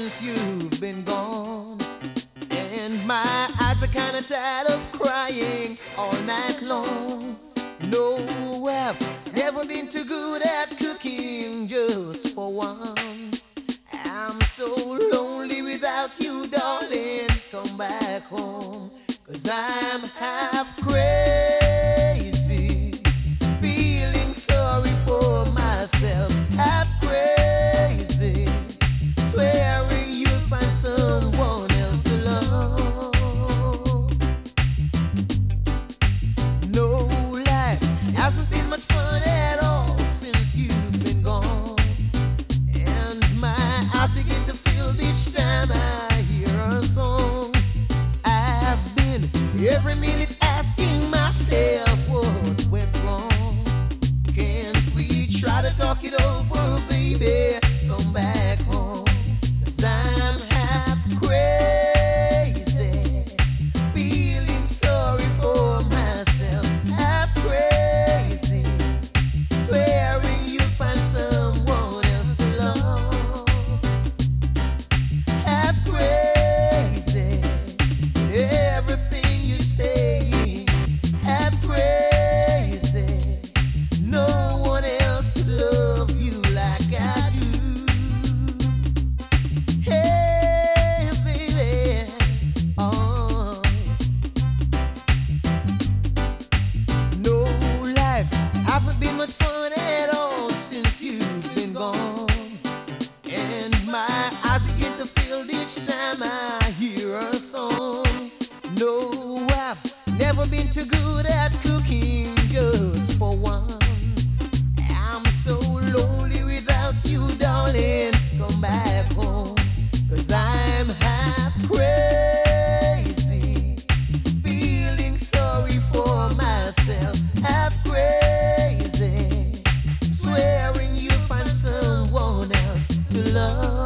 since you've been gone. And my eyes are kinda tired of crying all night long. No, I've never been too good at cooking just for one. I'm so lonely without you, darling. Come back home, 'cause I'm half crazy, feeling sorry for myself. Half crazy, swearing you'll find someone else to love. No, life hasn't been much fun at all since you've been gone. And my eyes begin to fill each time I hear a song. I've been every minute asking myself what went wrong. Can't we try to talk it over, baby? Come back home, 'cause I'm half crazy, feeling sorry for myself. Half crazy, swearing you'll find someone else to love. Half crazy, everything you say. Half crazy, no one else to love you like I do. Hey, baby, oh. No, life haven't been much fun at all since you've been gone. And my eyes begin to fill each time I hear a song. No, I've never been too good at cooking just for one. I'm so lonely without you, darling. Come back home, 'cause I'm half crazy, feeling sorry for myself. Half crazy, swearing you'll find someone else to love.